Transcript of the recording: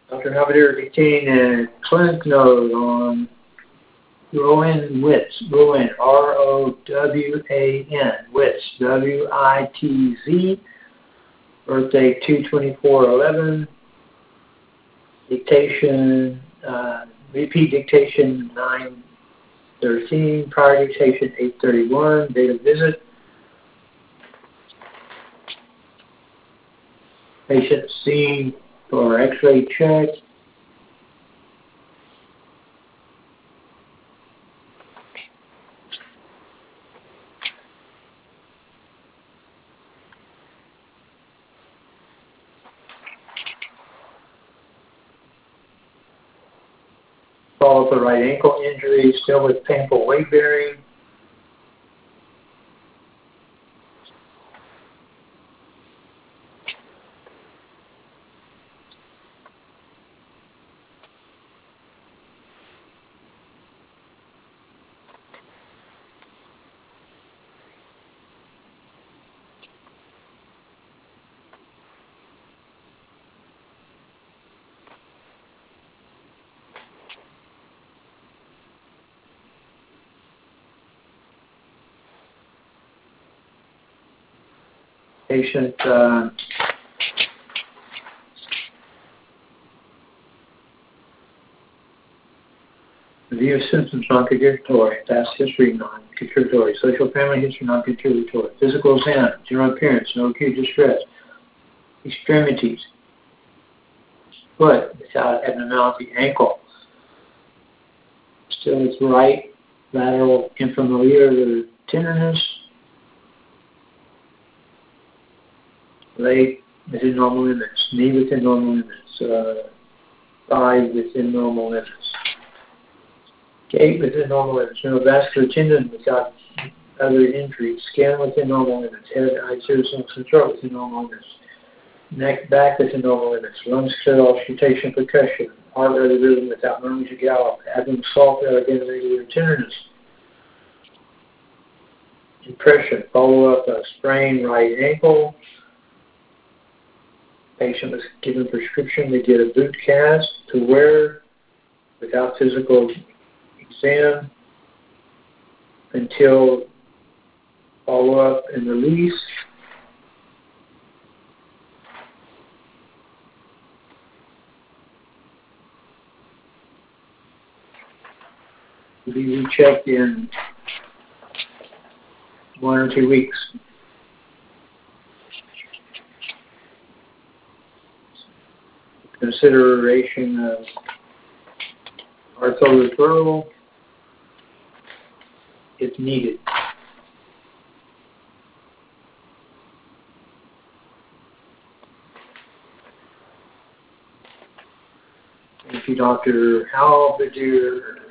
Dr. Navigator detained a clinic note on Rowan Witz, Rowan, R-O-W-A-N, Witz, W-I-T-Z, birthday 2/24/11, dictation, repeat dictation 9/13, prior dictation 8/31, date of visit. Patient seen for X-ray check. Follow up the right ankle injury, still with painful weight bearing. Patient review of symptoms non-contributory, past history non-contributory, social family history non-contributory, physical exam, general appearance, no acute distress, extremities, foot without abnormality, ankle, still with right lateral inframolar tenderness, leg within normal limits, knee within normal limits, thigh within normal limits, gait within normal limits, neurovascular tendon without other injuries, skin within normal limits, head, eyes, ears, nose, and throat within normal limits, neck, back within normal limits, lungs clear, auscultation, percussion, heart rate rhythm without murmurs or gallop, abdomen soft, again, regular tenderness, impression, follow up a sprained right ankle. Patient was given prescription to get a boot cast to wear without physical exam until follow up and release. Will be rechecked in 1 or 2 weeks. Consideration of ortho referral if needed. Thank you, Dr. Halberdier.